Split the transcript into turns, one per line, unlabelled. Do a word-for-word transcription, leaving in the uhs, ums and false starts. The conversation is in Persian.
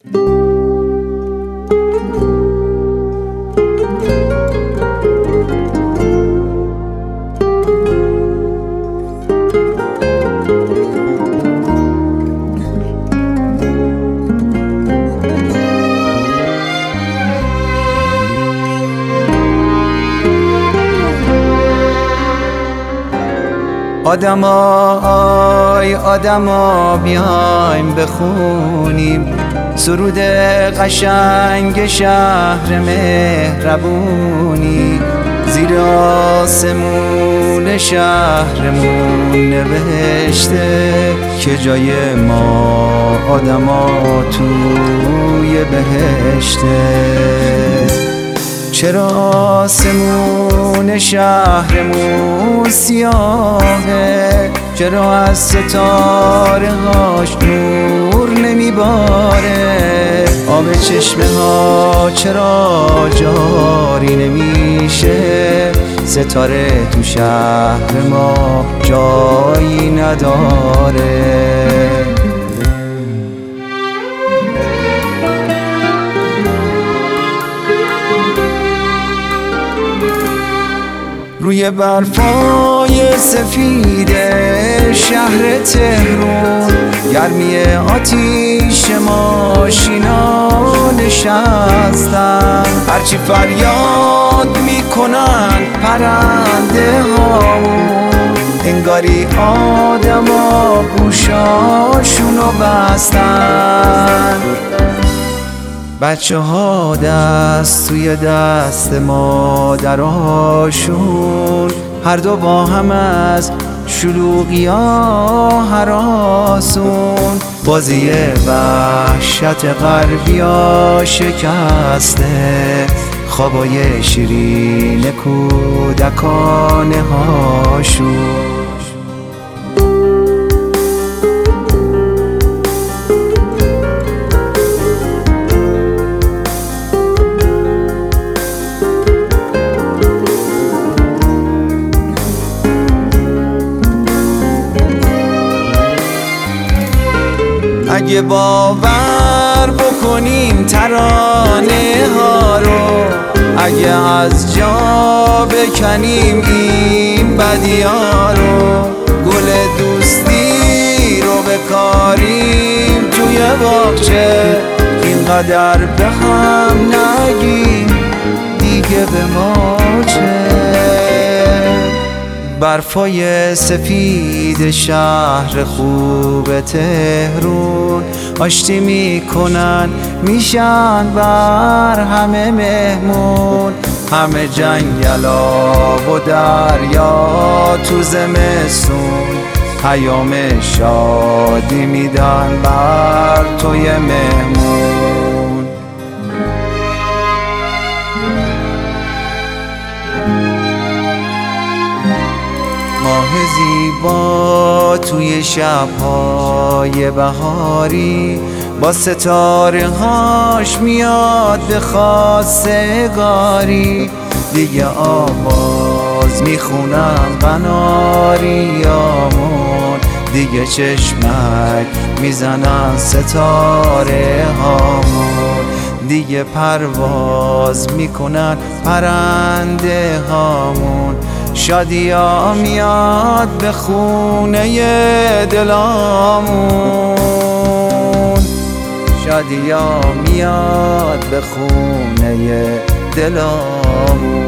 آدما آی آدما بیایم بخونیم سرود قشنگ شهر مهربونی، زیر آسمون شهرمون نوشته که جای ما آدما توی بهشته. چرا آسمون شهرمون سیاهه؟ چرا از ستاره هاش نور نمیباره؟ آب چشمه ها چرا جاری نمیشه؟ ستاره تو شهر ما جایی نداره. روی برفای سفید شهر تهرون گرمی آتیش ماشینا نشستن، هرچی فریاد میکنن پرنده هامون، انگاری آدما گوشاشونو بستن. بچه ها دست توی دست مادراشون، هر دو با هم از شلوغی ها هراسون، بازی وحشت غربی ها شکسته خوابای شیرین کودکانه هاشون. اگه باور بکنیم ترانه ها رو، اگه از جا بکنیم این بدی ها رو، گل دوستی رو بکاریم توی باغچه، اینقدر به هم نگیم دیگه به ما چه. برفای سفید شهر خوب تهرون آشتی میکنن میشن بر همه مهمون، همه جنگلا و دریا تو زمستون پیام شادی میدن بر توی مهمون. ماه زیبا توی شب‌های بهاری با ستاره هاش میاد به خواستگاری، دیگه آواز میخونم قناریامون، دیگه چشمک میزنن ستاره هامون، دیگه پرواز میکنن پرنده هامون. شادیا میاد به خونه دلامون، شادیا میاد به خونه دلامون.